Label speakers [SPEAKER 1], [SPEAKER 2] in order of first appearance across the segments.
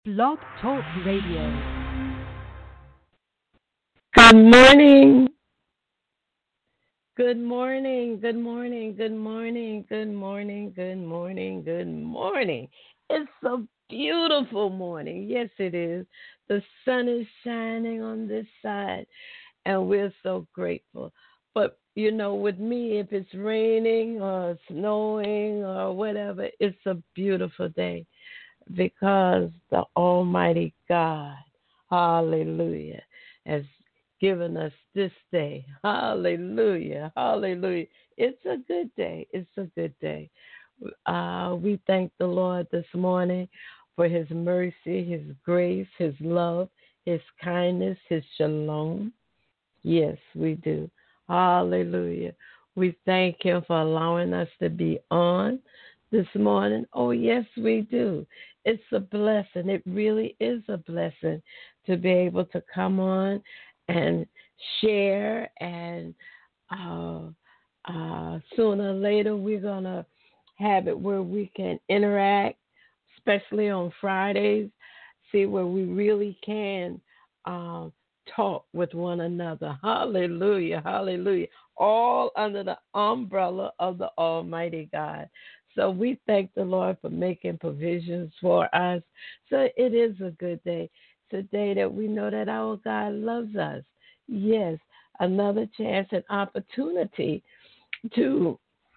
[SPEAKER 1] Blog Talk Radio.
[SPEAKER 2] Good morning. Good morning. Good morning. Good morning. Good morning. Good morning. Good morning. It's a beautiful morning. Yes, it is. The sun is shining on this side, and we're so grateful. But with me, if it's raining or snowing or whatever, it's a beautiful day because the Almighty God, hallelujah, has given us this day. Hallelujah, hallelujah. It's a good day. It's a good day. We thank the Lord this morning for his mercy, his grace, his love, his kindness, his shalom. Yes, we do. Hallelujah. We thank him for allowing us to be on this morning. Oh, yes, we do. It's a blessing. It really is a blessing to be able to come on and share. And sooner or later, we're going to have it where we can interact, especially on Fridays, see where we really can. Um, Talk with one another. Hallelujah. Hallelujah. All under the umbrella of the Almighty God. So we thank the Lord for making provisions for us. So it is a good day. It's a day that we know that our God loves us. Yes, another chance and opportunity to,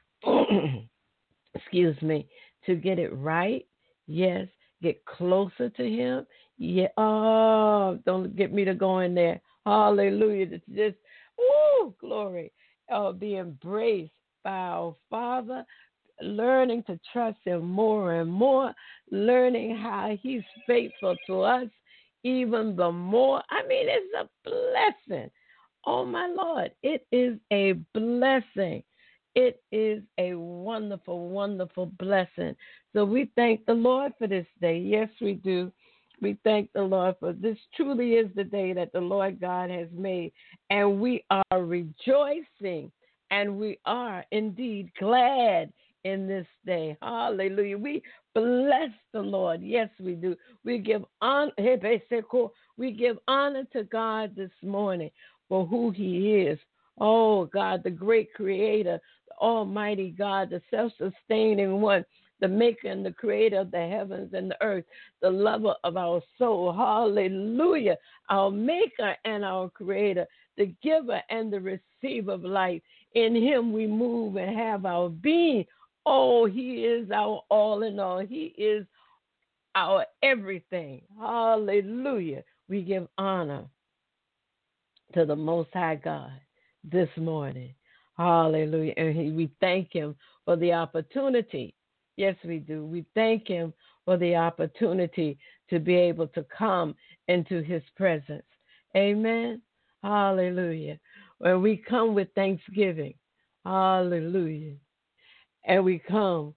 [SPEAKER 2] excuse me, to get it right. Yes, get closer to Him. Yeah. Oh, don't get me to go in there. Hallelujah. It's just, glory. Oh, be embraced by our Father, learning to trust Him more and more, learning how He's faithful to us even the more. I mean, it's a blessing. Oh, my Lord, it is a blessing. It is a wonderful, wonderful blessing. So we thank the Lord for this day. Yes, we do. We thank the Lord for this truly is the day that the Lord God has made, and we are rejoicing and we are indeed glad in this day. Hallelujah. We bless the Lord. Yes, we do. We give honor. We give honor to God this morning for who He is. Oh, God, the great creator, the almighty God, the self-sustaining one, the maker and the creator of the heavens and the earth, the lover of our soul. Hallelujah. Our maker and our creator, the giver and the receiver of life. In Him we move and have our being. Oh, He is our all in all. He is our everything. Hallelujah. We give honor to the Most High God this morning. Hallelujah. And we thank Him for the opportunity. Yes, we do. We thank Him for the opportunity to be able to come into His presence. Amen. Hallelujah. When we come with thanksgiving, hallelujah. And we come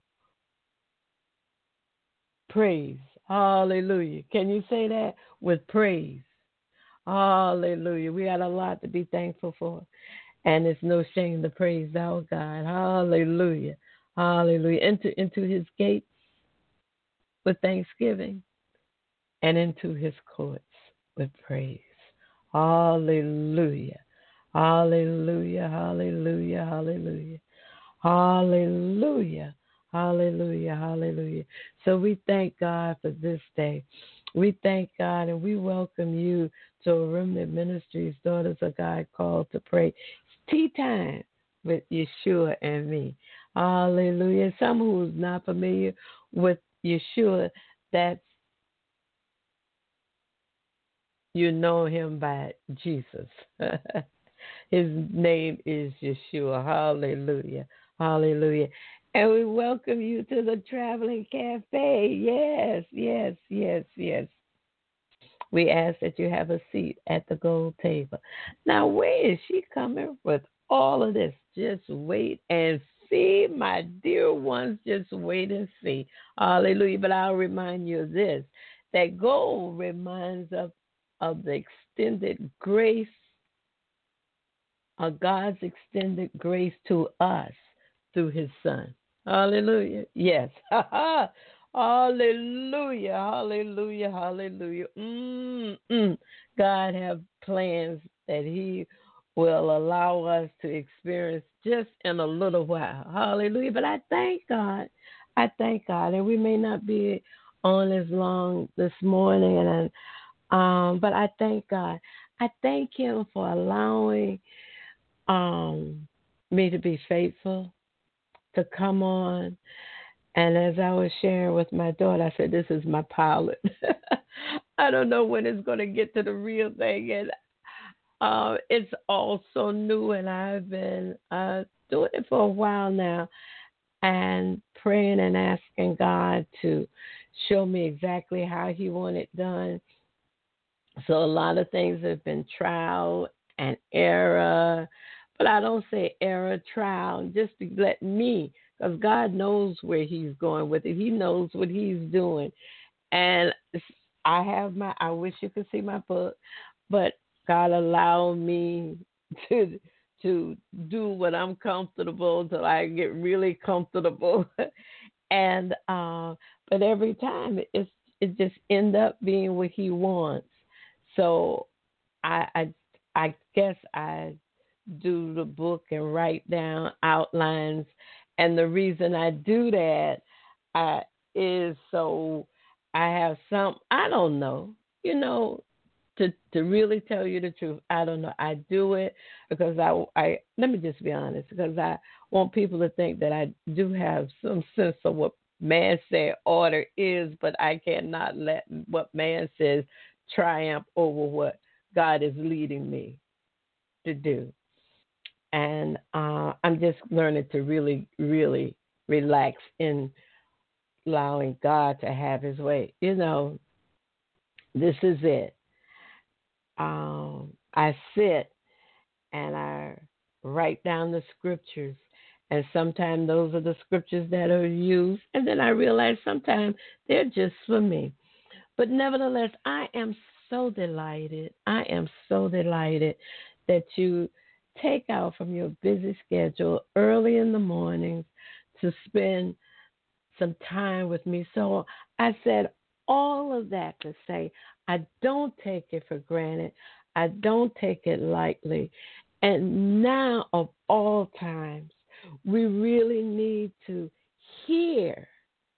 [SPEAKER 2] praise. Hallelujah. Can you say that? With praise. Hallelujah. We got a lot to be thankful for. And it's no shame to praise our God. Hallelujah. Hallelujah. Enter into His gates with thanksgiving and into His courts with praise. Hallelujah. Hallelujah. Hallelujah. Hallelujah. Hallelujah. Hallelujah. Hallelujah. So we thank God for this day. We thank God and we welcome you to Remnant Ministries, Daughters of God Called to Pray. It's tea time with Yeshua and me. Hallelujah. Some who's not familiar with Yeshua, that's you know him by Jesus. His name is Yeshua. Hallelujah. Hallelujah. And we welcome you to the Traveling Cafe. Yes, yes, yes, yes. We ask that you have a seat at the gold table. Now, where is she coming with all of this? Just wait and see, my dear ones. Just wait and see. Hallelujah. But I'll remind you of this, that gold reminds us of the extended grace of God's extended grace to us through His Son. Hallelujah. Yes. Hallelujah, hallelujah, hallelujah. God have plans that He will allow us to experience just in a little while. Hallelujah. But I thank God. I thank God. And we may not be on as long this morning, but I thank God. I thank Him for allowing me to be faithful, to come on. And as I was sharing with my daughter, I said, "This is my pilot." I don't know when it's going to get to the real thing. And it's all so new, and I've been doing it for a while now and praying and asking God to show me exactly how He wants it done. So a lot of things have been trial and error, but I don't say error, trial, just to let me, because God knows where He's going with it. He knows what He's doing. And I wish you could see my book, but God allowed me to do what I'm comfortable till I get really comfortable. And but every time it just end up being what He wants. So I guess I do the book and write down outlines, and the reason I do that I, is so I have some. I don't know, you know. To really tell you the truth, I don't know. I do it because I let me just be honest, because I want people to think that I do have some sense of what man said order is, but I cannot let what man says triumph over what God is leading me to do. And I'm just learning to really, really relax in allowing God to have His way. You know, this is it. I sit and I write down the scriptures. And sometimes those are the scriptures that are used. And then I realize sometimes they're just for me. But nevertheless, I am so delighted. I am so delighted that you take out from your busy schedule early in the mornings to spend some time with me. So I said all of that to say I don't take it for granted. I don't take it lightly. And now, of all times, we really need to hear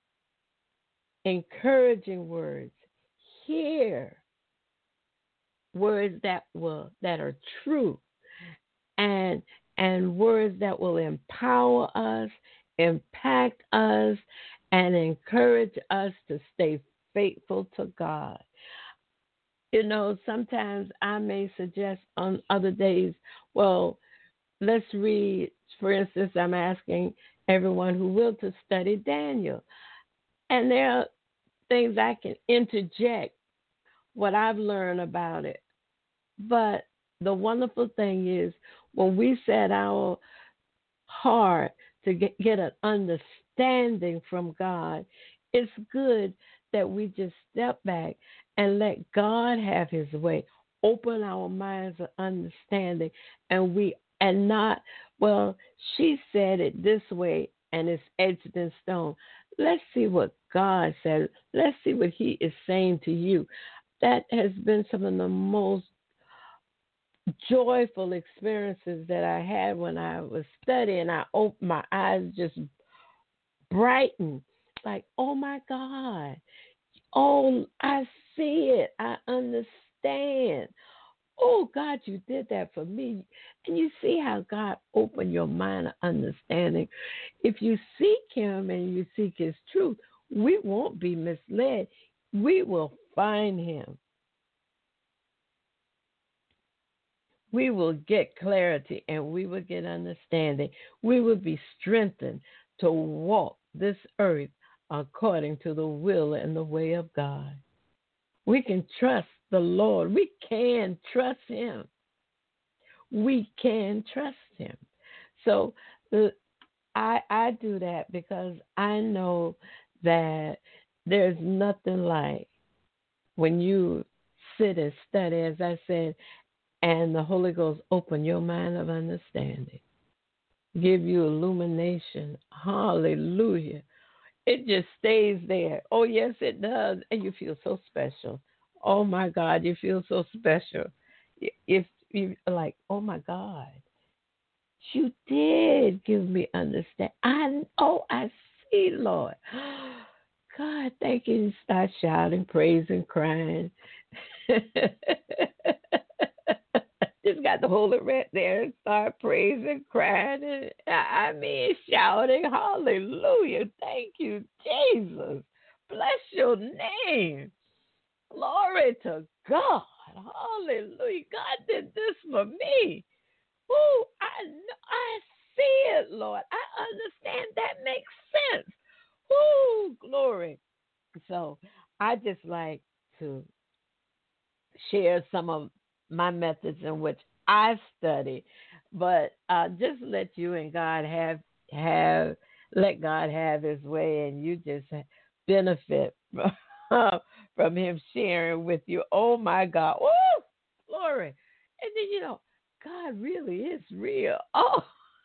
[SPEAKER 2] encouraging words, hear words that are true, and words that will empower us, impact us, and encourage us to stay faithful to God. You know, sometimes I may suggest on other days, well, let's read. For instance, I'm asking everyone who will to study Daniel. And there are things I can interject what I've learned about it. But the wonderful thing is when we set our heart to get an understanding from God, it's good that we just step back and let God have His way. Open our minds of understanding, and not, well, she said it this way and it's etched in stone. Let's see what God said. Let's see what He is saying to you. That has been some of the most joyful experiences that I had when I was studying. I opened my eyes, just brightened, like, oh my God. Oh, I see it. I understand. Oh, God, you did that for me. And you see how God opened your mind of understanding. If you seek Him and you seek His truth, we won't be misled. We will find Him. We will get clarity and we will get understanding. We will be strengthened to walk this earth according to the will and the way of God. We can trust the Lord. We can trust Him. We can trust Him. So I do that because I know that there's nothing like when you sit and study, as I said, and the Holy Ghost open your mind of understanding, give you illumination. Hallelujah. It just stays there. Oh, yes, it does. And you feel so special. Oh, my God, you feel so special. If you like, oh, my God, you did give me understand. I see, Lord. God, thank you. You start shouting, praising, crying. Just got to hold it right there and start praising, crying, and I mean shouting, hallelujah. Thank you, Jesus. Bless your name. Glory to God. Hallelujah. God did this for me. Woo, I see it, Lord. I understand. That makes sense. Woo, glory. So I just like to share some of my methods in which I study, but just let you and God have let God have His way, and you just benefit from Him sharing with you. Oh my God! Woo, glory! And then God really is real. Oh,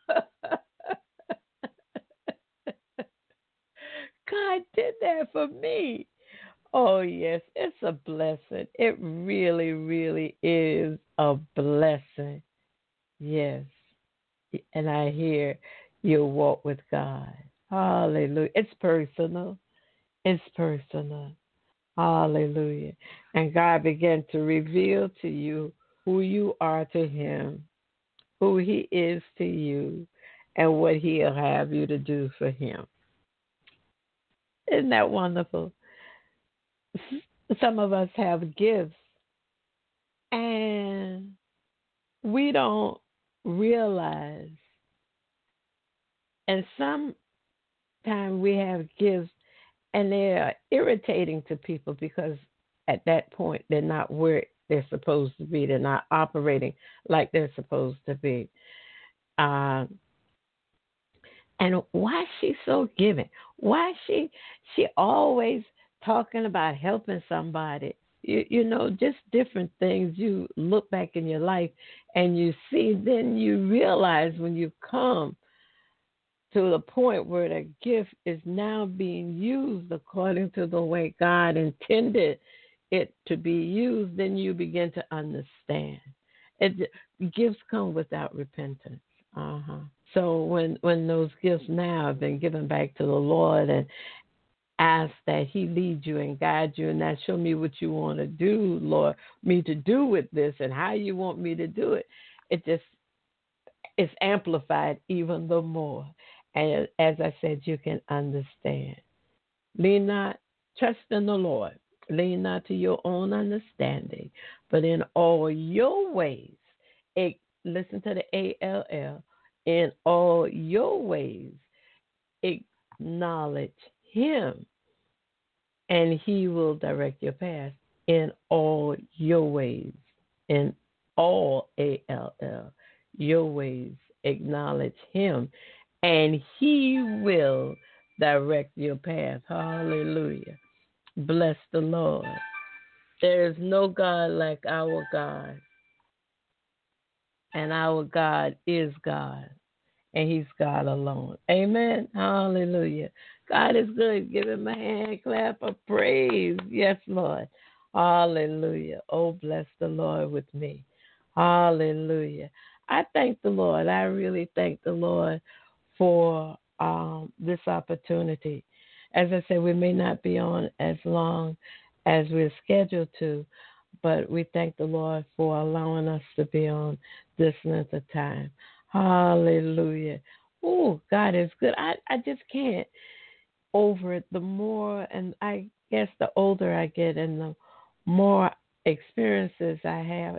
[SPEAKER 2] God did that for me. Oh, yes, it's a blessing. It really, really is a blessing. Yes. And I hear your walk with God. Hallelujah. It's personal. It's personal. Hallelujah. And God began to reveal to you who you are to Him, who He is to you, and what He'll have you to do for Him. Isn't that wonderful? Some of us have gifts and we don't realize, and sometimes we have gifts and they're irritating to people because at that point they're not where they're supposed to be. They're not operating like they're supposed to be. Uh, and why is she so giving? Why is she always talking about helping somebody? Just different things. You look back in your life and you see, then you realize when you come to the point where the gift is now being used according to the way God intended it to be used, then you begin to understand. Gifts come without repentance. Uh-huh. So when those gifts now have been given back to the Lord and ask that He lead you and guide you, and that show me what you want to do, Lord, me to do with this and how you want me to do it, it just is amplified even the more. And as I said, you can understand. Lean not, trust in the Lord. Lean not to your own understanding, but in all your ways, listen to the ALL, in all your ways, acknowledge Him, and He will direct your path in all your ways. In all, ALL, your ways, acknowledge Him, and He will direct your path. Hallelujah. Bless the Lord. There is no God like our God, and our God is God, and He's God alone. Amen. Hallelujah. God is good. Give Him a hand clap of praise. Yes, Lord. Hallelujah. Oh, bless the Lord with me. Hallelujah. I thank the Lord. I really thank the Lord for this opportunity. As I said, we may not be on as long as we're scheduled to, but we thank the Lord for allowing us to be on this length of time. Hallelujah. Oh, God is good. I just can't over it. The more, and I guess the older I get and the more experiences I have,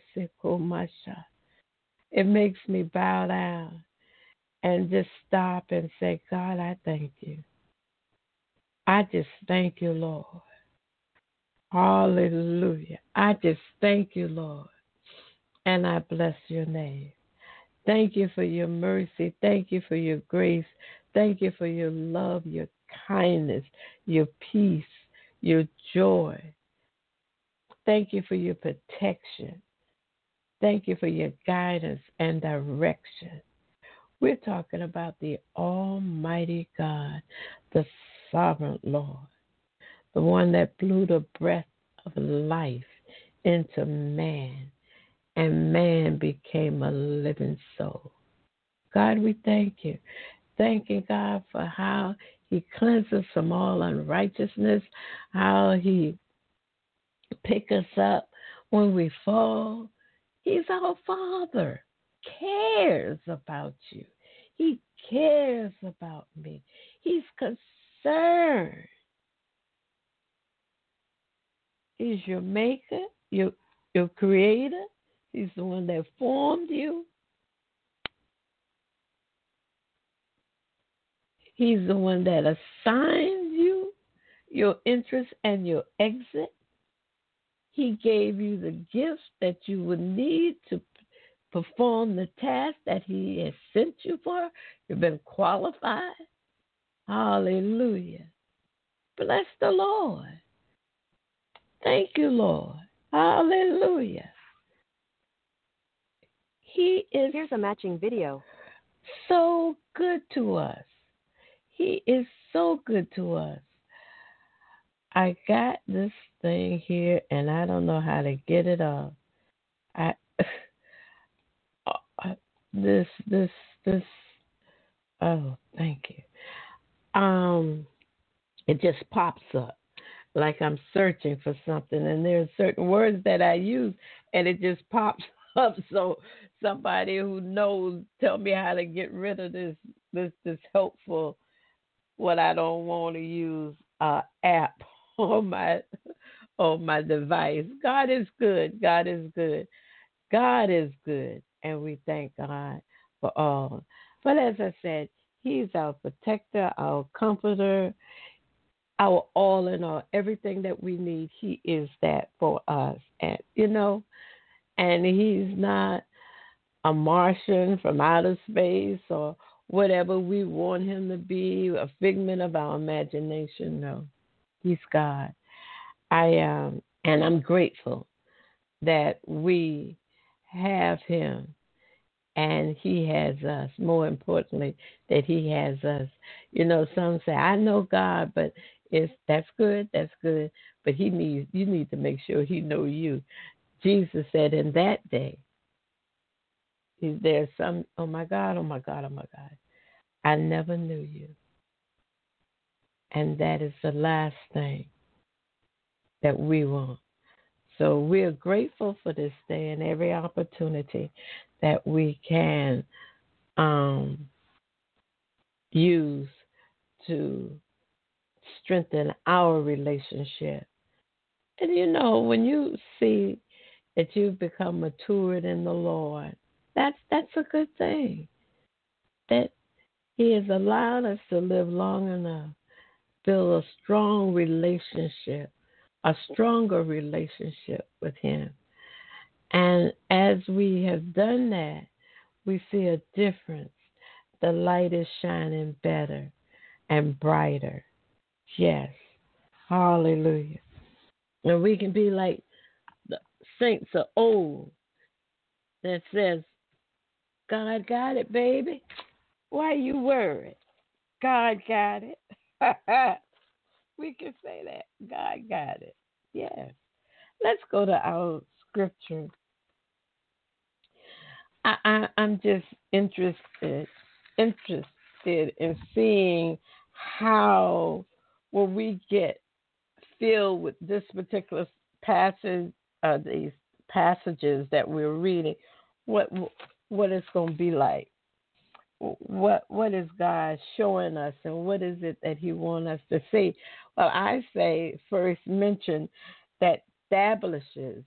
[SPEAKER 2] it makes me bow down and just stop and say, God, I thank you. I just thank you, Lord. Hallelujah. I just thank you, Lord. And I bless your name. Thank you for your mercy. Thank you for your grace. Thank you for your love, your kindness, your peace, your joy. Thank you for your protection. Thank you for your guidance and direction. We're talking about the Almighty God, the sovereign Lord, the one that blew the breath of life into man, and man became a living soul. God, we thank you. Thank you, God, for how he cleanses from all unrighteousness, how he pick us up when we fall. He's our Father, cares about you. He cares about me. He's concerned. He's your maker, your creator. He's the one that formed you. He's the one that assigned you your interest and your exit. He gave you the gifts that you would need to perform the task that he has sent you for. You've been qualified. Hallelujah. Bless the Lord. Thank you, Lord. Hallelujah. He is
[SPEAKER 1] Here's a matching video.
[SPEAKER 2] so good to us. He is so good to us. I got this thing here, and I don't know how to get it off. This. Oh, thank you. It just pops up like I'm searching for something, and there's certain words that I use, and it just pops up. So somebody who knows, tell me how to get rid of this helpful, what I don't want to use, app on my device. God is good. God is good. God is good, and we thank God for all. But as I said, he's our protector, our comforter, our all in all, everything that we need. He is that for us, and and he's not a Martian from outer space or whatever we want him to be, a figment of our imagination. No, he's God. And I'm grateful that we have him and he has us. More importantly, that he has us. Some say, I know God, but that's good, but you need to make sure he know you. Jesus said in that day, there's some, oh my God, I never knew you. And that is the last thing that we want. So we're grateful for this day and every opportunity that we can use to strengthen our relationship. And when you see that you've become matured in the Lord, that's a good thing. That he has allowed us to live long enough, build a strong relationship, a stronger relationship with him. And as we have done that, we see a difference. The light is shining better and brighter. Yes. Hallelujah. And we can be like the saints of old that says, God got it, baby. Why you worried? God got it. We can say that. God got it. Yes. Let's go to our scripture. I'm just interested in seeing how when we get filled with this particular passage, these passages that we're reading, what it's going to be like. What is God showing us, and what is it that he wants us to see? Well, I say first mention that establishes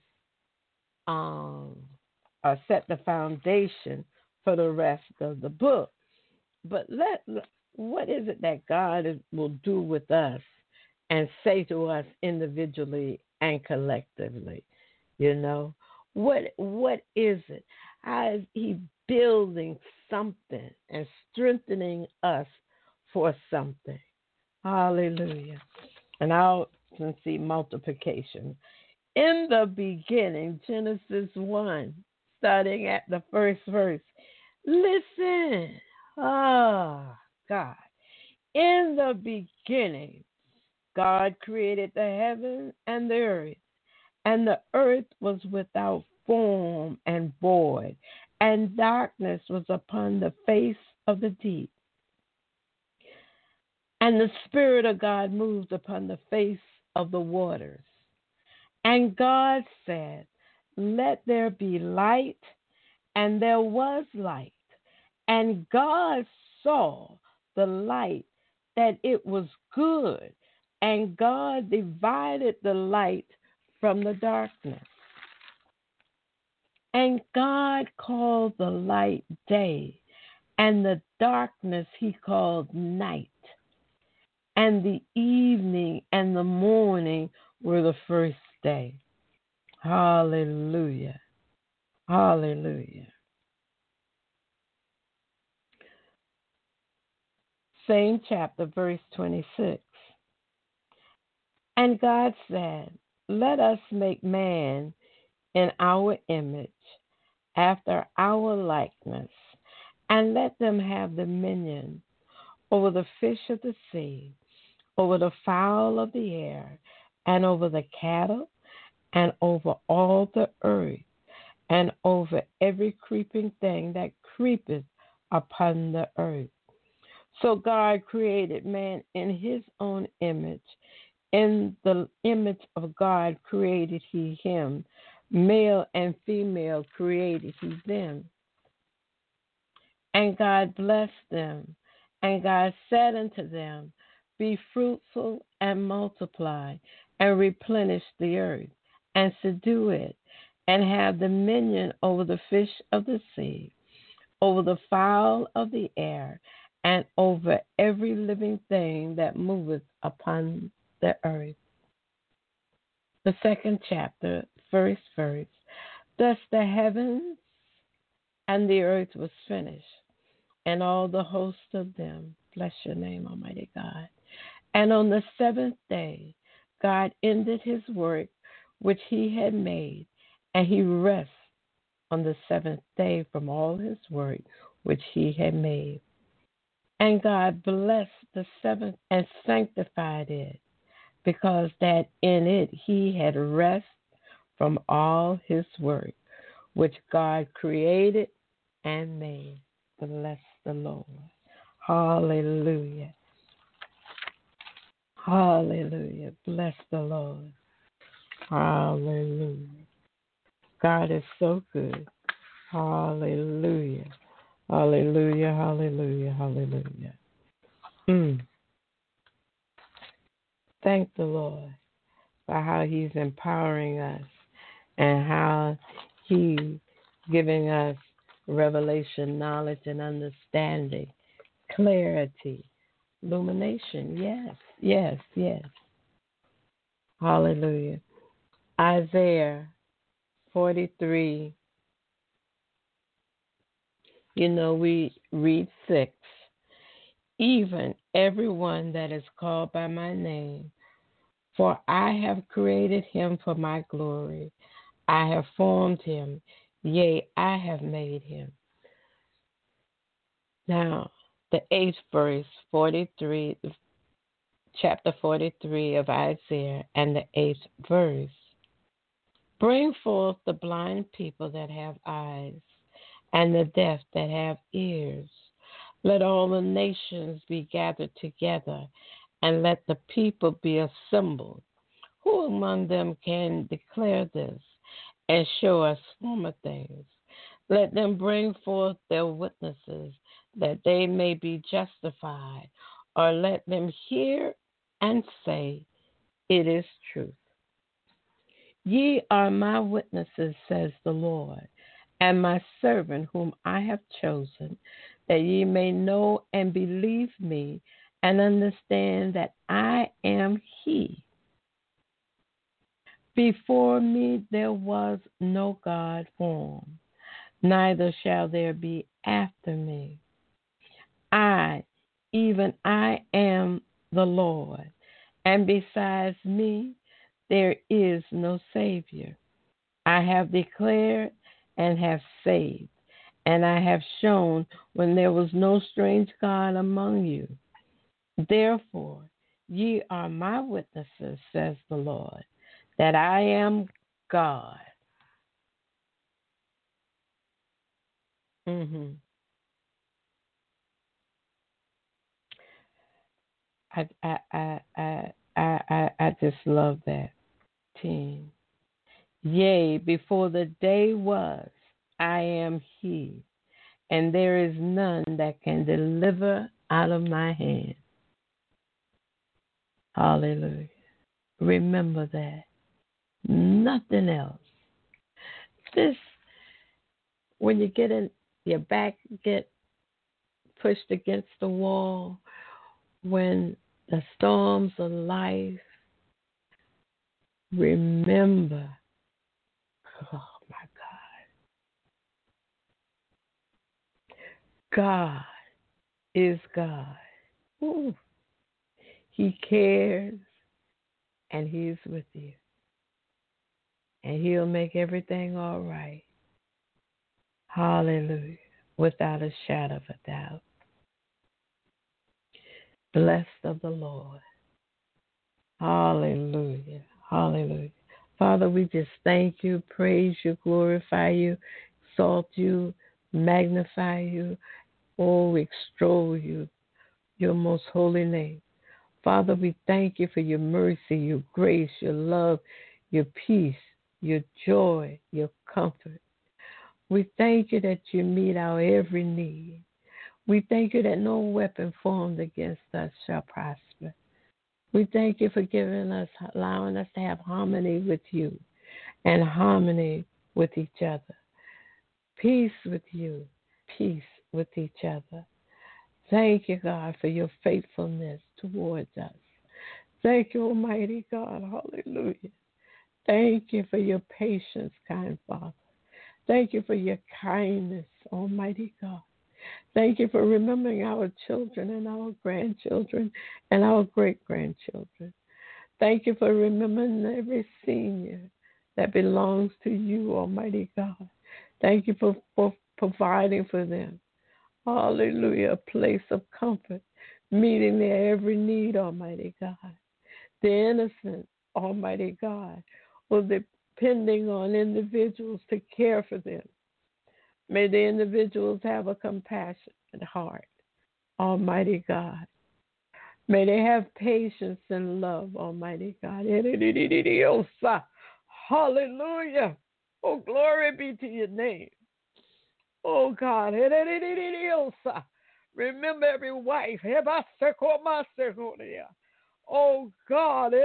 [SPEAKER 2] or set the foundation for the rest of the book. But what is it that God will do with us and say to us individually and collectively? What is it? How is he building something and strengthening us for something? Hallelujah. And I'll see multiplication. In the beginning, Genesis 1, starting at the first verse. Listen. Oh, God. In the beginning, God created the heaven and the earth was without form and void, and darkness was upon the face of the deep. And the Spirit of God moved upon the face of the waters. And God said, "Let there be light," and there was light. And God saw the light that it was good, and God divided the light from the darkness. And God called the light day, and the darkness he called night. And the evening and the morning were the first day. Hallelujah. Hallelujah. Same chapter, verse 26. And God said, "Let us make man in our image, after our likeness, and let them have dominion over the fish of the sea, over the fowl of the air, and over the cattle, and over all the earth, and over every creeping thing that creepeth upon the earth." So God created man in his own image. In the image of God created he him. Male and female created he them. And God blessed them. And God said unto them, "Be fruitful and multiply, and replenish the earth, and subdue it, and have dominion over the fish of the sea, over the fowl of the air, and over every living thing that moveth upon the earth." The second chapter, first verse. Thus the heavens and the earth was finished, and all the host of them. Bless your name, Almighty God. And on the seventh day, God ended his work which he had made, and he rested on the seventh day from all his work which he had made. And God blessed the seventh and sanctified it, because that in it he had rest from all his work which God created and made. Bless the Lord. Hallelujah. Hallelujah. Bless the Lord. Hallelujah. God is so good. Hallelujah. Hallelujah. Hallelujah. Hallelujah. Thank the Lord for how he's empowering us and how he's giving us revelation, knowledge, and understanding, clarity, illumination. Yes, yes, yes. Hallelujah. Isaiah 43, we read 6. Even everyone that is called by my name, for I have created him for my glory. I have formed him, yea, I have made him. Now, the 8th verse, 43, chapter 43 of Isaiah, and the 8th verse. Bring forth the blind people that have eyes, and the deaf that have ears. Let all the nations be gathered together, and let the people be assembled. Who among them can declare this and show us former things? Let them bring forth their witnesses, that they may be justified, or let them hear and say, it is truth. Ye are my witnesses, says the Lord, and my servant whom I have chosen, that ye may know and believe me, and understand that I am he. Before me there was no God formed, neither shall there be after me. I, even I am the Lord, and besides me there is no Savior. I have declared and have saved, and I have shown when there was no strange God among you. Therefore, ye are my witnesses, says the Lord, that I am God. Mm-hmm. I just love that. Team. Yea, before the day was, I am He, and there is none that can deliver out of my hand. Hallelujah. Remember that. Nothing else. This, when you get in, your back get pushed against the wall, when the storms of life, remember, oh my God, God is God. Ooh. He cares and He's with you. And He'll make everything all right. Hallelujah. Without a shadow of a doubt. Blessed of the Lord. Hallelujah. Hallelujah. Father, we just thank you, praise you, glorify you, exalt you, magnify you. Oh, extol you, your most holy name. Father, we thank you for your mercy, your grace, your love, your peace, your joy, your comfort. We thank you that you meet our every need. We thank you that no weapon formed against us shall prosper. We thank you for giving us, allowing us to have harmony with you and harmony with each other. Peace with you, peace with each other. Thank you, God, for your faithfulness towards us. Thank you, Almighty God. Hallelujah. Thank you for your patience, kind Father. Thank you for your kindness, Almighty God. Thank you for remembering our children and our grandchildren and our great-grandchildren. Thank you for remembering every senior that belongs to you, Almighty God. Thank you for providing for them. Hallelujah, a place of comfort, meeting their every need, Almighty God. The innocent, Almighty God, will depending on individuals to care for them. May the individuals have a compassionate heart, Almighty God. May they have patience and love, Almighty God. Hallelujah. Oh, glory be to your name. Oh, God. Remember every wife. Oh, God.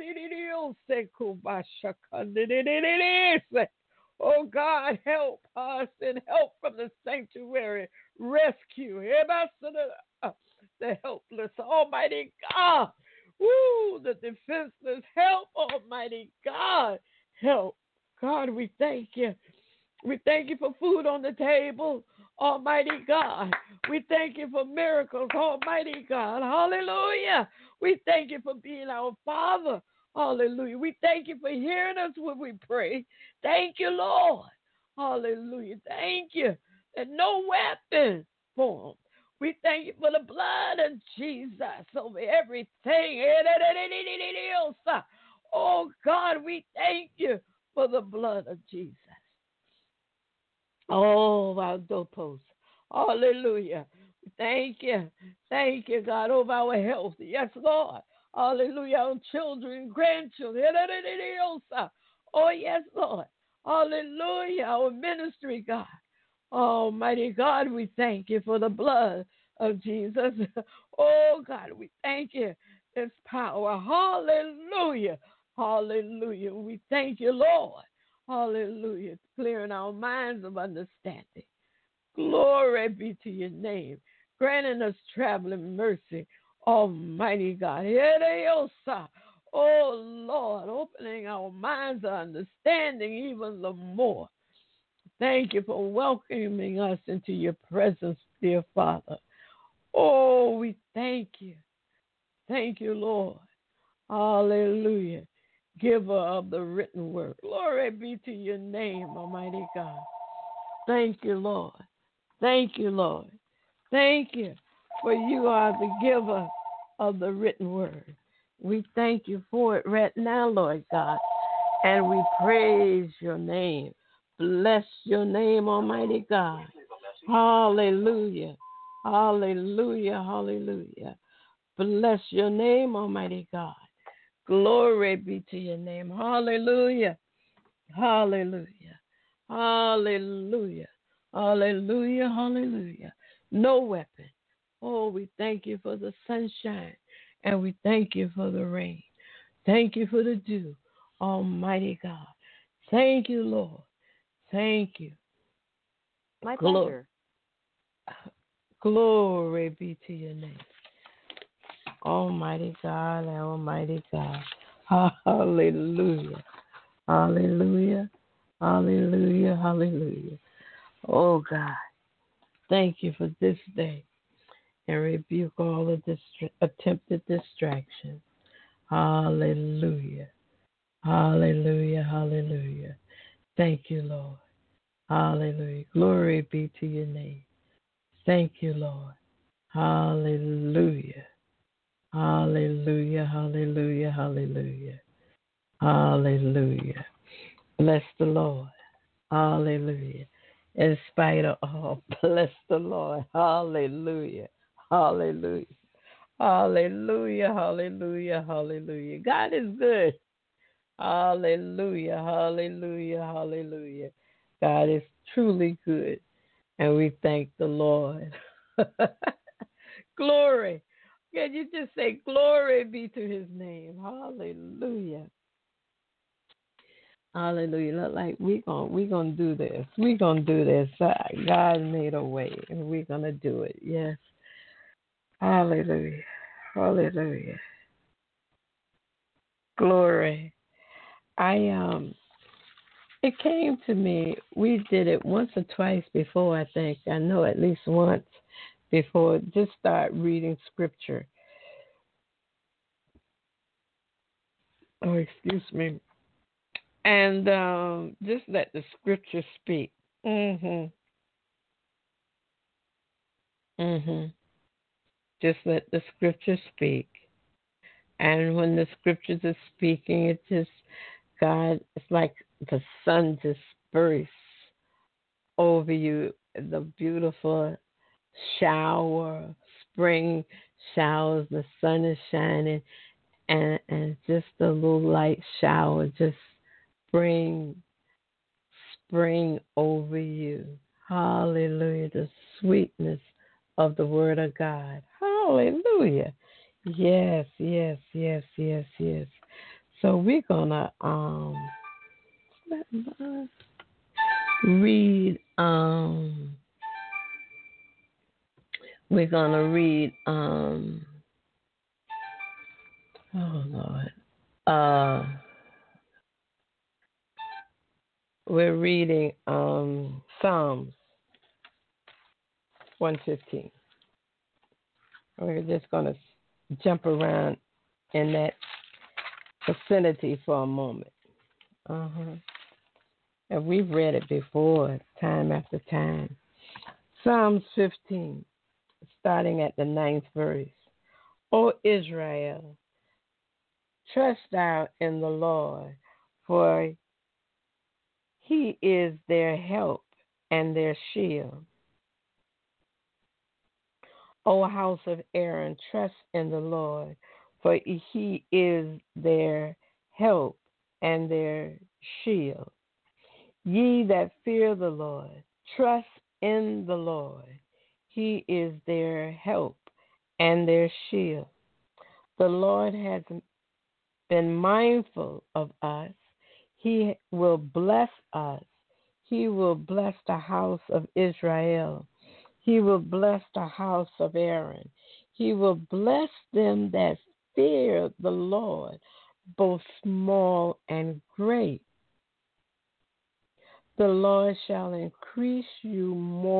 [SPEAKER 2] Oh, God, help us and help from the sanctuary. Rescue the helpless, Almighty God. Woo, the defenseless. Help, Almighty God. Help. God, we thank you. We thank you for food on the table, Almighty God. We thank you for miracles, Almighty God. Hallelujah. We thank you for being our Father. Hallelujah. We thank you for hearing us when we pray. Thank you, Lord. Hallelujah. Thank you that no weapon formed. We thank you for the blood of Jesus over everything. Oh, God, we thank you for the blood of Jesus. Oh, our doorposts. Hallelujah. Thank you. Thank you, God, over our health. Yes, Lord. Hallelujah. Our children, grandchildren. Oh, yes, Lord. Hallelujah. Our ministry, God. Almighty God, we thank you for the blood of Jesus. Oh, God, we thank you. It's power. Hallelujah. Hallelujah. We thank you, Lord. Hallelujah. Clearing our minds of understanding. Glory be to your name. Granting us traveling mercy. Almighty God. Oh, Lord, opening our minds of understanding even the more. Thank you for welcoming us into your presence, dear Father. Oh, we thank you. Thank you, Lord. Hallelujah. Giver of the written word. Glory be to your name, Almighty God. Thank you, Lord. Thank you, Lord. Thank you, for you are the giver of the written word. We thank you for it right now, Lord God, and we praise your name. Bless your name, Almighty God. Hallelujah. Hallelujah. Hallelujah. Bless your name, Almighty God. Glory be to your name. Hallelujah. Hallelujah. Hallelujah. Hallelujah. Hallelujah. No weapon. Oh, we thank you for the sunshine and we thank you for the rain. Thank you for the dew, Almighty God. Thank you, Lord. Thank you.
[SPEAKER 3] My pleasure.
[SPEAKER 2] Glory be to your name. Almighty God, Almighty God. Hallelujah. Hallelujah. Hallelujah. Hallelujah. Oh God, thank you for this day and rebuke all of this attempted distraction. Hallelujah. Hallelujah. Hallelujah. Thank you, Lord. Hallelujah. Glory be to your name. Thank you, Lord. Hallelujah. Hallelujah. Hallelujah. Hallelujah. Hallelujah. Bless the Lord. Hallelujah. In spite of all, bless the Lord. Hallelujah. Hallelujah. Hallelujah. Hallelujah. Hallelujah. God is good. Hallelujah. Hallelujah. Hallelujah. God is truly good. And we thank the Lord. Glory. Can you just say glory be to his name? Hallelujah. Hallelujah. Look like we gonna do this. We're gonna do this. God made a way and we're gonna do it. Yes. Hallelujah. Hallelujah. Glory. It came to me, we did it once or twice before, I think. I know at least once before. Just start reading scripture. Oh, excuse me. And just let the scripture speak. Just let the scripture speak. And when the scriptures are speaking, it just, God, it's like the sun just bursts over you, the beautiful shower, spring showers, the sun is shining, and just a little light shower just bring spring over you. Hallelujah. The sweetness of the word of God. Hallelujah. Yes, yes, yes, yes, yes. So we're gonna read we're gonna read oh Lord. We're reading Psalms 115. We're just gonna jump around in that vicinity for a moment. And we've read it before, time after time. Psalms 15, starting at the 9th verse. O Israel, trust thou in the Lord, for he is their help and their shield. O house of Aaron, trust in the Lord, for he is their help and their shield. Ye that fear the Lord, trust in the Lord. He is their help and their shield. The Lord has been mindful of us. He will bless us. He will bless the house of Israel. He will bless the house of Aaron. He will bless them that fear the Lord, both small and great. The Lord shall increase you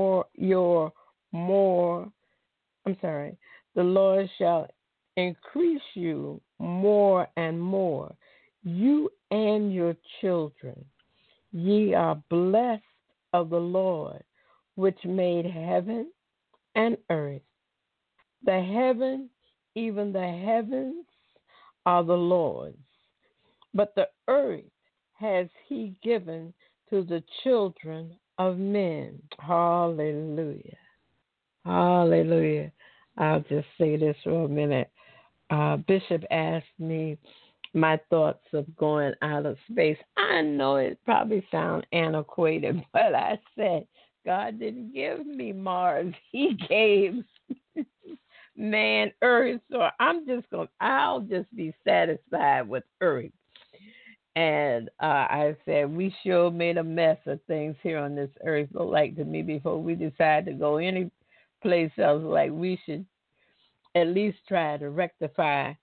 [SPEAKER 2] The Lord shall increase you more and more, you and your children. Ye are blessed of the Lord, which made heaven and earth. The heaven even the heavens are the Lord's, but the earth has he given to the children of men. Hallelujah. Hallelujah. I'll just say this for a minute. Bishop asked me my thoughts of going out of space. I know it probably sounds antiquated, but I said, God didn't give me Mars. He gave man Earth. So I'll just be satisfied with Earth. And I said, we sure made a mess of things here on this earth. Look like to me before we decide to go any place else, like we should at least try to rectify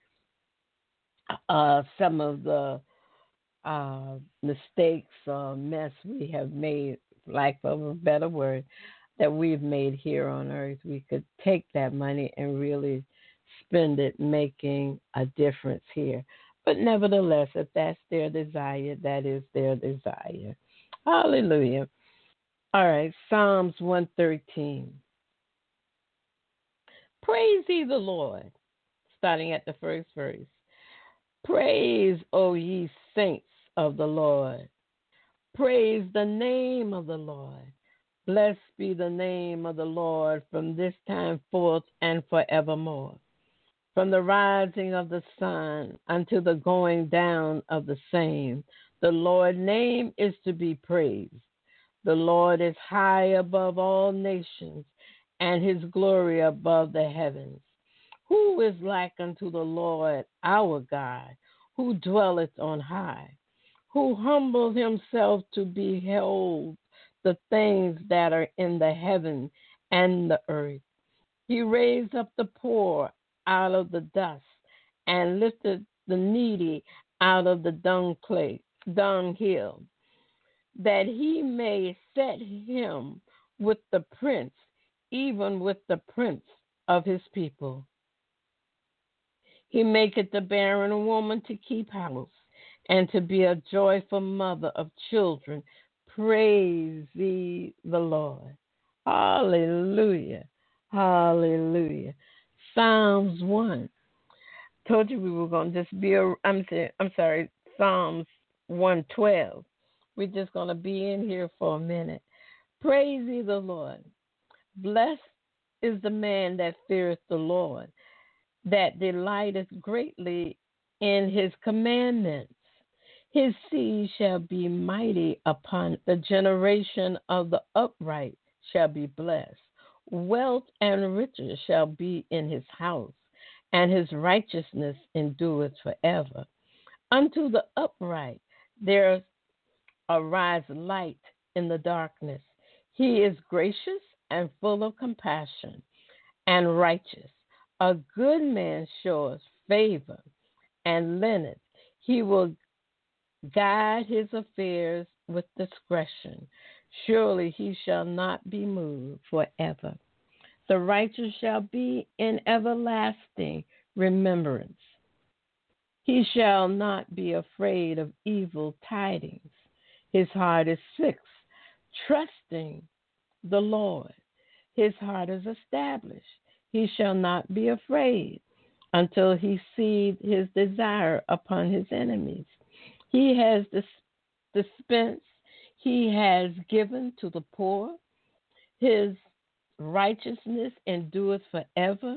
[SPEAKER 2] some of the mistakes or mess we have made, lack of a better word, that we've made here on earth. We could take that money and really spend it making a difference here. But nevertheless, if that's their desire, that is their desire. Hallelujah. All right, Psalms 113. Praise ye the Lord, starting at the first verse. Praise, O ye saints of the Lord. Praise the name of the Lord. Blessed be the name of the Lord from this time forth and forevermore. From the rising of the sun unto the going down of the same, the Lord's name is to be praised. The Lord is high above all nations, and his glory above the heavens. Who is like unto the Lord our God, who dwelleth on high, who humbled himself to behold the things that are in the heaven and the earth? He raised up the poor out of the dust and lifted the needy out of the dunghill, that he may set him with the prince, even with the prince of his people. He maketh the barren woman to keep house, and to be a joyful mother of children. Praise ye the Lord. Hallelujah. Hallelujah. Psalms 1. Told you we were going to just be, Psalms 112. We're just going to be in here for a minute. Praise ye the Lord. Blessed is the man that feareth the Lord, that delighteth greatly in his commandments. His seed shall be mighty upon the generation of the upright shall be blessed. Wealth and riches shall be in his house, and his righteousness endureth forever. Unto the upright there arise light in the darkness. He is gracious and full of compassion and righteous. A good man shows favor and lendeth. He will guide his affairs with discretion. Surely he shall not be moved forever. The righteous shall be in everlasting remembrance. He shall not be afraid of evil tidings. His heart is fixed, trusting the Lord. His heart is established. He shall not be afraid until he see his desire upon his enemies. He has dispensed, he has given to the poor. His righteousness endureth forever.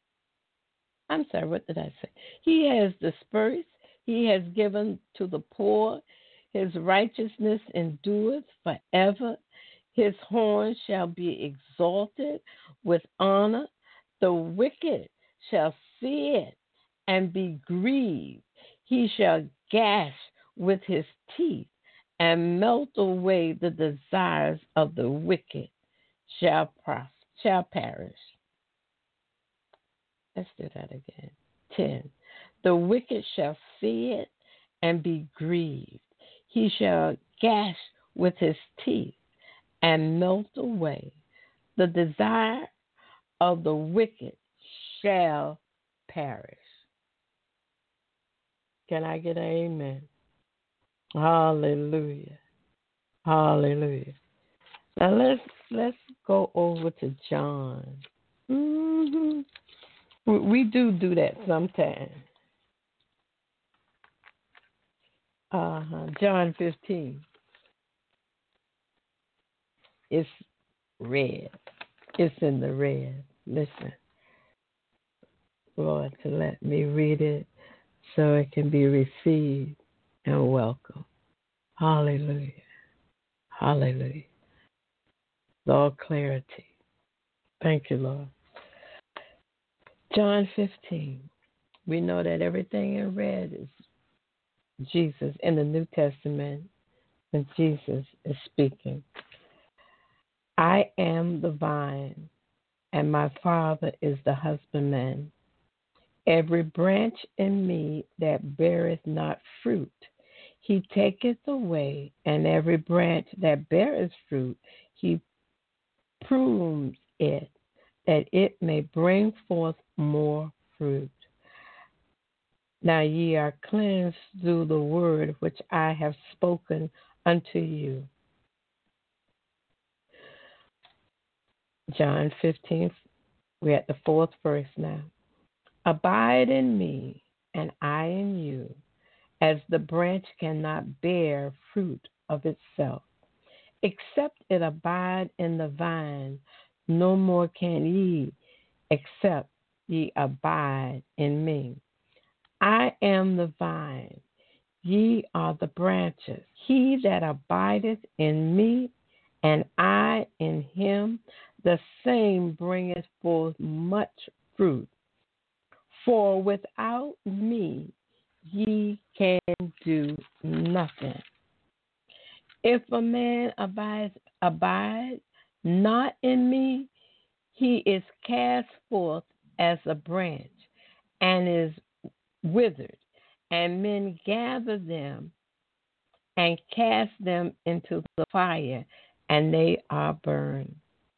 [SPEAKER 2] I'm sorry, what did I say? He has dispersed, he has given to the poor. His righteousness endureth forever. His horn shall be exalted with honor. The wicked shall see it and be grieved. He shall gash with his teeth and melt away the desires of the wicked shall perish. Let's do that again. 10. The wicked shall see it and be grieved. He shall gash with his teeth and melt away. The desire of the wicked shall perish. Can I get an amen? Hallelujah. Hallelujah. Now let's go over to John. We do that sometimes. John 15. It's red. It's in the red. Listen, Lord, to let me read it so it can be received and welcome. Hallelujah. Hallelujah. Lord, clarity. Thank you, Lord. John 15. We know that everything in red is Jesus in the New Testament when Jesus is speaking. I am the vine, and my Father is the husbandman. Every branch in me that beareth not fruit, he taketh away, and every branch that beareth fruit, he prunes it, that it may bring forth more fruit. Now ye are cleansed through the word which I have spoken unto you. John 15, we're at the 4th verse now. Abide in me, and I in you, as the branch cannot bear fruit of itself, except it abide in the vine, no more can ye, except ye abide in me. I am the vine, ye are the branches. He that abideth in me, and I in him, the same bringeth forth much fruit. For without me ye can do nothing. If a man abide not in me, he is cast forth as a branch, and is withered, and men gather them and cast them into the fire, and they are burned.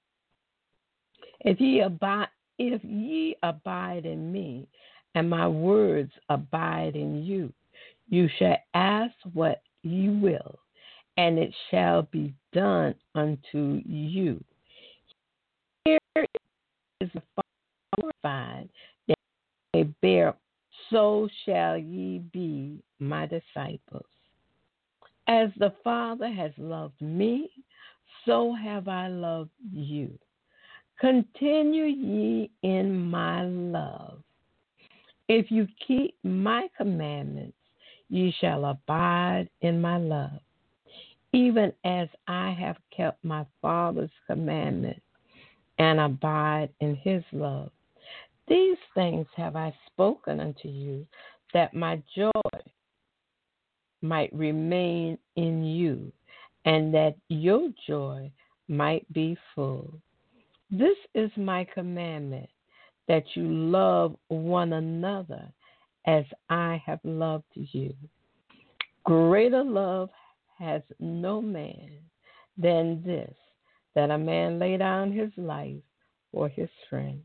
[SPEAKER 2] If ye abide in me, and my words abide in you, you shall ask what ye will, and it shall be done unto you. Here is the glorified, that they bear, so shall ye be my disciples. As the Father has loved me, so have I loved you. Continue ye in my love. If you keep my commandments, ye shall abide in my love, even as I have kept my Father's commandments and abide in his love. These things have I spoken unto you, that my joy might remain in you, and that your joy might be full. This is my commandment, that you love one another as I have loved you. Greater love has no man than this, that a man lay down his life for his friend.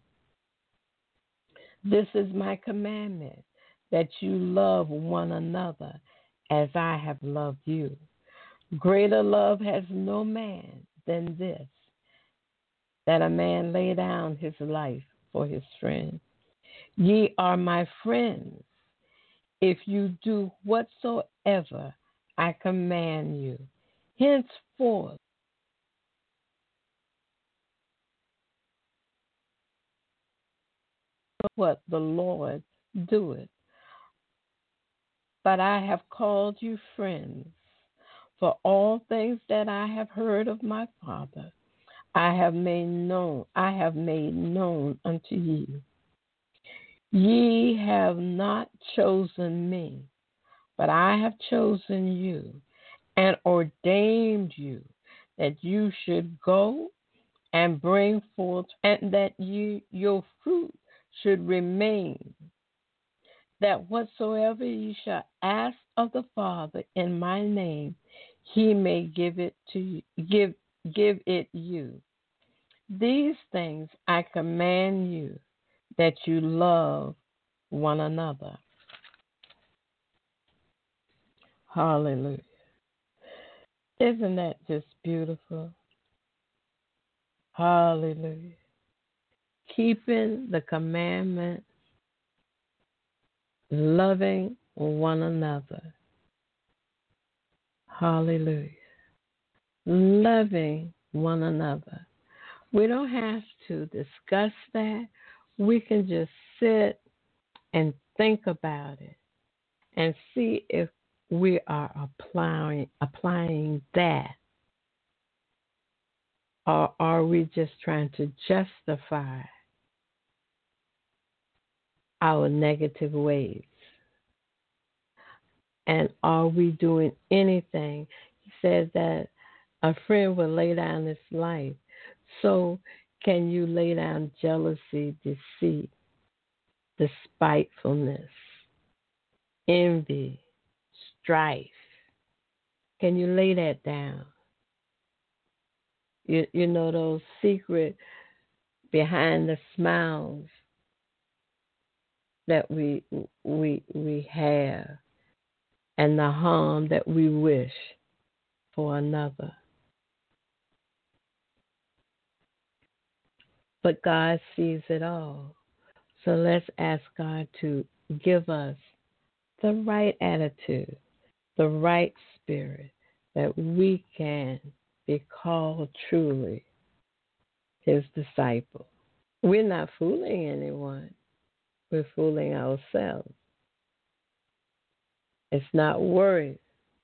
[SPEAKER 2] This is my commandment, that you love one another as I have loved you. Greater love has no man than this, that a man lay down his life for his friend. Ye are my friends, if you do whatsoever I command you. Henceforth, what the Lord doeth. But I have called you friends, for all things that I have heard of my Father, I have made known unto you. Ye have not chosen me, but I have chosen you, and ordained you, that you should go and bring forth, and that your fruit should remain, that whatsoever ye shall ask of the Father in my name, he may give it to you, give it you. These things I command you, that you love one another. Hallelujah. Isn't that just beautiful? Hallelujah. Keeping the commandments loving one another. Hallelujah. Loving one another. We don't have to discuss that. We can just sit and think about it and see if we are applying that, or are we just trying to justify our negative ways? And are we doing anything? He said that a friend will lay down his life. So can you lay down jealousy, deceit, despitefulness, envy, strife? Can you lay that down? You know those secret behind the smiles that we have, and the harm that we wish for another. But God sees it all. So let's ask God to give us the right attitude, the right spirit, that we can be called truly His disciple. We're not fooling anyone. We're fooling ourselves. It's not worth,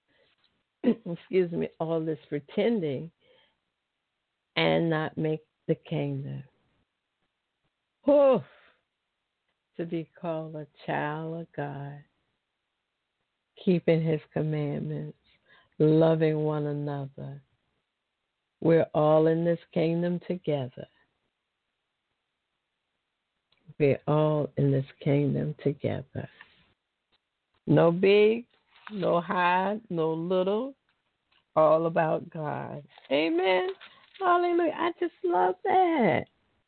[SPEAKER 2] all this pretending and not make the kingdom. Oh, to be called a child of God, keeping His commandments, loving one another. We're all in this kingdom together. We're all in this kingdom together. No big, no high, no little. All about God. Amen. Hallelujah. I just love that.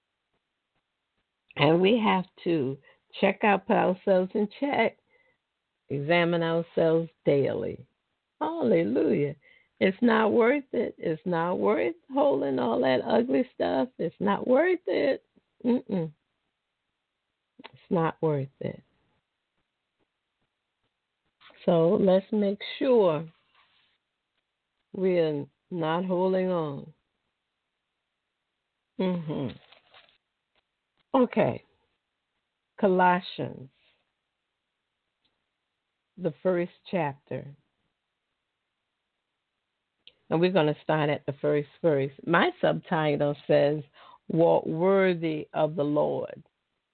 [SPEAKER 2] And we have to put ourselves in check, examine ourselves daily. Hallelujah. It's not worth it. It's not worth holding all that ugly stuff. It's not worth it. It's not worth it. So let's make sure we're not holding on. Okay. Colossians, the first chapter. And we're going to start at the first verse. My subtitle says, Walk Worthy of the Lord.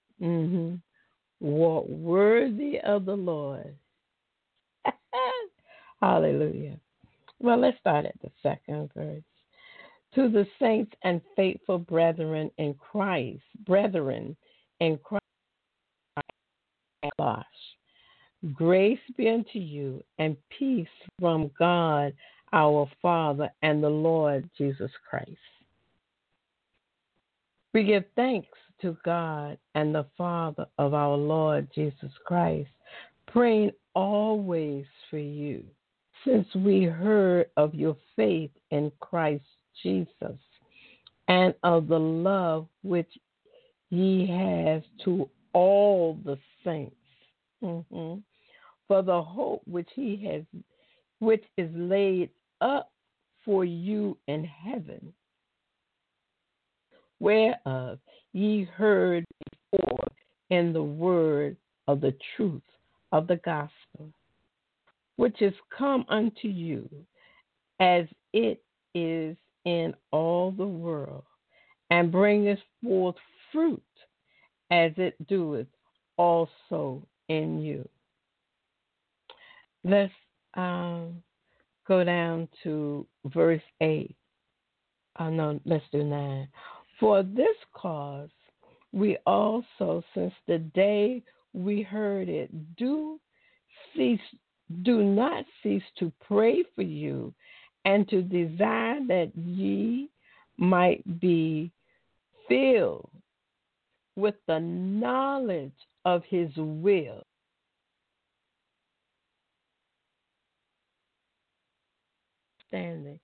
[SPEAKER 2] Walk worthy of the Lord. Hallelujah. Well, let's start at the second verse. To the saints and faithful brethren in Christ, grace be unto you and peace from God our Father and the Lord Jesus Christ. We give thanks to God and the Father of our Lord Jesus Christ, praying always for you, since we heard of your faith in Christ Jesus and of the love which ye have to all the saints, for the hope which is laid up for you in heaven, whereof ye heard before in the word of the truth of the gospel, which is come unto you, as it is in all the world, and bringeth forth fruit, as it doeth also in you. Let's go down to verse 8. No, let's do 9. For this cause we also, since the day we heard it, do not cease to pray for you, and to desire that ye might be filled with the knowledge of His will. Standing.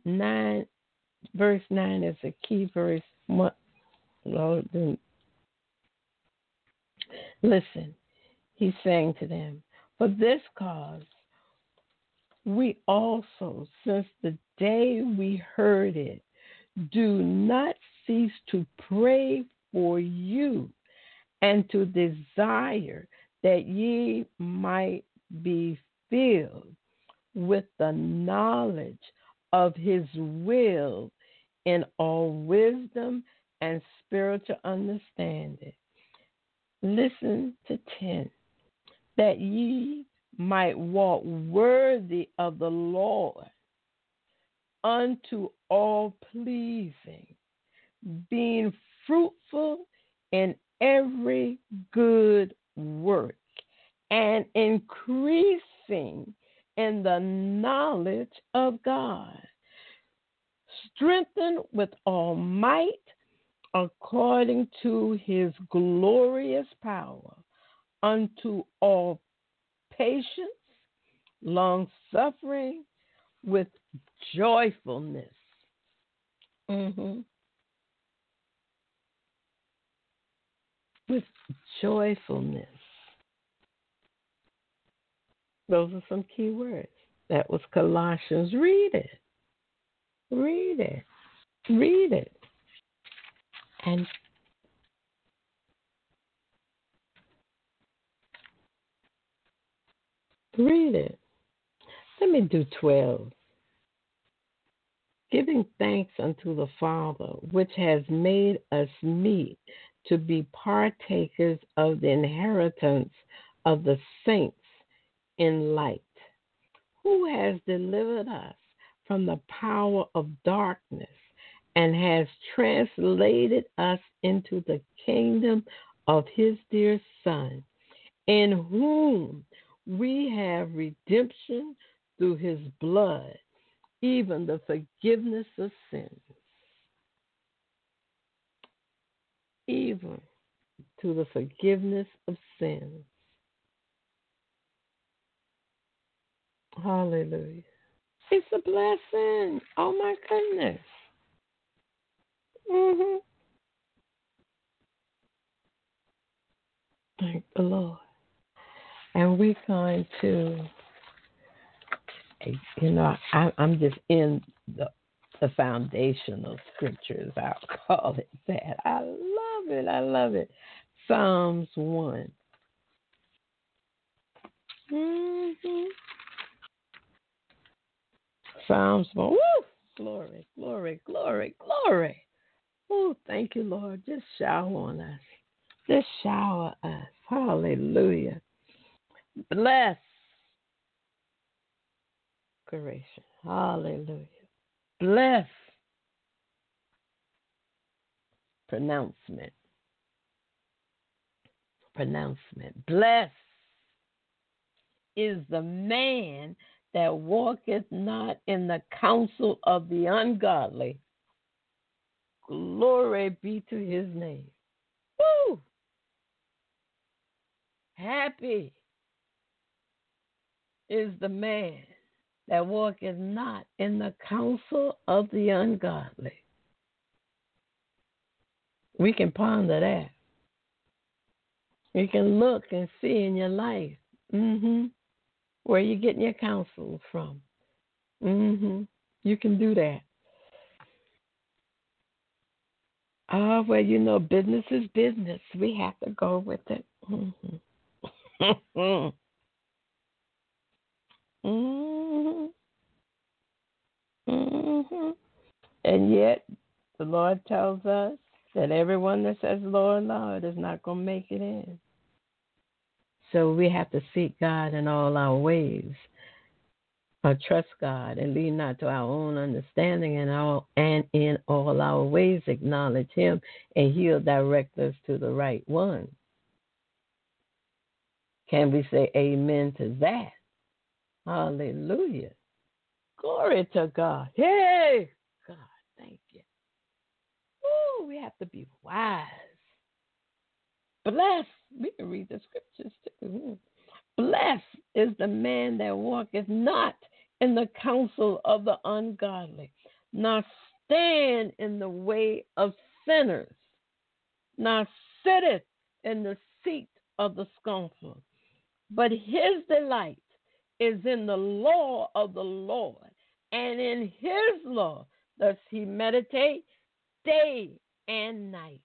[SPEAKER 2] Verse 9 is a key verse. Listen, He's saying to them, for this cause, we also, since the day we heard it, do not cease to pray for you and to desire that ye might be filled with the knowledge of his will in all wisdom and spiritual understanding. Listen to 10. That ye might walk worthy of the Lord, unto all pleasing, being fruitful in every good work, and increasing in the knowledge of God, strengthened with all might according to his glorious power, unto all patience, long suffering, with joyfulness. With joyfulness. Those are some key words. That was Colossians. Read it. Read it. Read it. And read it. Let me do 12. Giving thanks unto the Father, which has made us meet to be partakers of the inheritance of the saints in light, who has delivered us from the power of darkness and has translated us into the kingdom of his dear Son, in whom we have redemption through his blood, even the forgiveness of sins. Even to the forgiveness of sins. Hallelujah. It's a blessing. Oh my goodness. Thank the Lord. And we're going to, I'm just in the foundational scriptures. I'll call it that. I love it. I love it. Psalms 1. Psalms 1. Woo! Glory, glory, glory, glory. Oh, thank you, Lord. Just shower on us. Just shower us. Hallelujah. Bless. Creation. Hallelujah. Bless. Pronouncement. Bless is the man that walketh not in the counsel of the ungodly. Glory be to his name. Woo! Happy is the man that walketh not in the counsel of the ungodly. We can ponder that. You can look and see in your life where you're getting your counsel from. You can do that. Oh, well, business is business. We have to go with it. And yet, the Lord tells us that everyone that says, Lord, Lord, is not going to make it in. So we have to seek God in all our ways. Trust God and lean not to our own understanding, and in all our ways acknowledge him, and he'll direct us to the right one. Can we say amen to that? Hallelujah. Glory to God. Hey, God, thank you. Ooh, we have to be wise. Blessed. We can read the scriptures too. Blessed is the man that walketh not in the counsel of the ungodly, nor stand in the way of sinners, nor sitteth in the seat of the scornful. But his delight is in the law of the Lord, and in his law does he meditate day and night.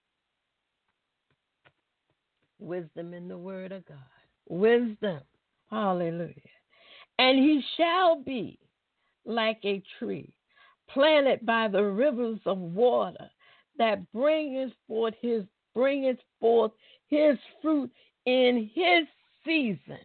[SPEAKER 2] Wisdom in the word of God. Wisdom. Hallelujah. And he shall be like a tree planted by the rivers of water that bringeth forth his fruit in his season.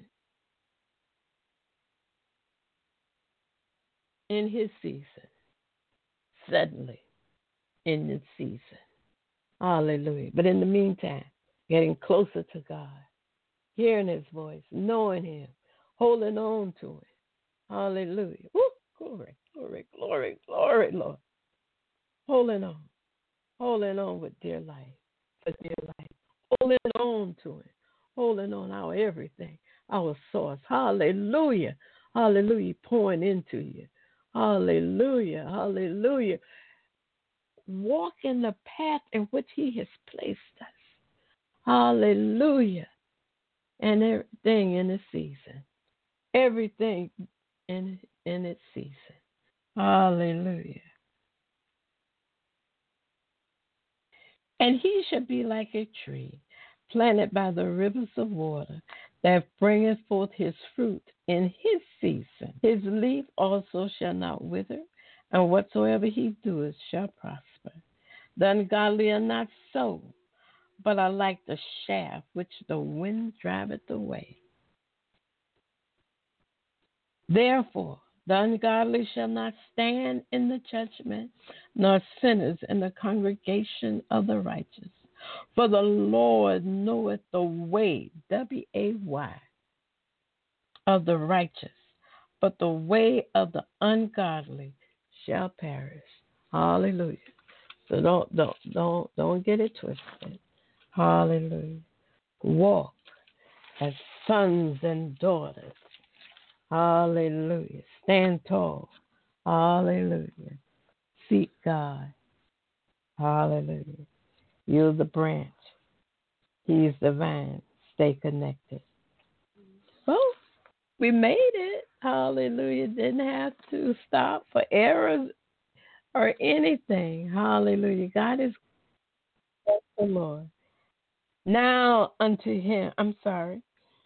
[SPEAKER 2] In his season. Suddenly, in this season. Hallelujah. But in the meantime, getting closer to God, hearing his voice, knowing him, holding on to him. Hallelujah. Woo, glory, glory, glory, glory, Lord. Holding on with dear life, for dear life. Holding on to him, holding on our everything, our source. Hallelujah. Hallelujah. Pouring into you. Hallelujah. Hallelujah. Walk in the path in which he has placed us. Hallelujah. And everything in its season. Everything in its season. Hallelujah. And he shall be like a tree planted by the rivers of water that bringeth forth his fruit in his season. His leaf also shall not wither, and whatsoever he doeth shall prosper. The ungodly are not so, but are like the shaft which the wind driveth away. Therefore, the ungodly shall not stand in the judgment, nor sinners in the congregation of the righteous. For the Lord knoweth the way, W-A-Y, of the righteous, but the way of the ungodly shall perish. Hallelujah. So don't get it twisted. Hallelujah. Walk as sons and daughters. Hallelujah. Stand tall. Hallelujah. Seek God. Hallelujah. You're the branch. He's the vine. Stay connected. Well, we made it. Hallelujah. Didn't have to stop for errors or anything. Hallelujah. God is the Lord. Now unto him. I'm sorry.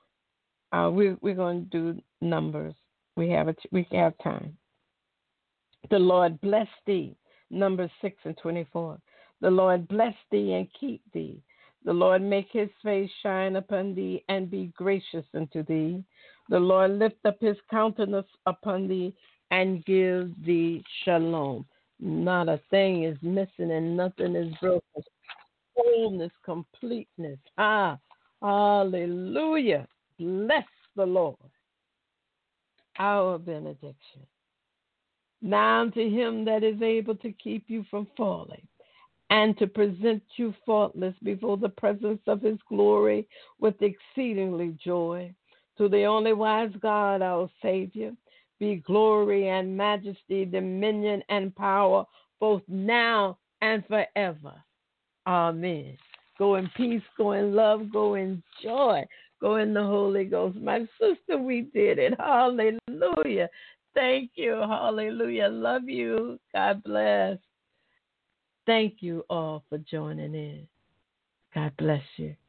[SPEAKER 2] We're going to do numbers. We have time. The Lord bless thee. Numbers 6:24. The Lord bless thee and keep thee. The Lord make his face shine upon thee and be gracious unto thee. The Lord lift up his countenance upon thee and give thee shalom. Not a thing is missing and nothing is broken. Wholeness, completeness. Hallelujah. Bless the Lord. Our benediction. Now unto him that is able to keep you from falling and to present you faultless before the presence of his glory with exceedingly joy. To the only wise God, our Savior, be glory and majesty, dominion and power, both now and forever. Amen. Go in peace, go in love, go in joy, go in the Holy Ghost. My sister, we did it. Hallelujah. Thank you. Hallelujah. Love you. God bless. Thank you all for joining in. God bless you.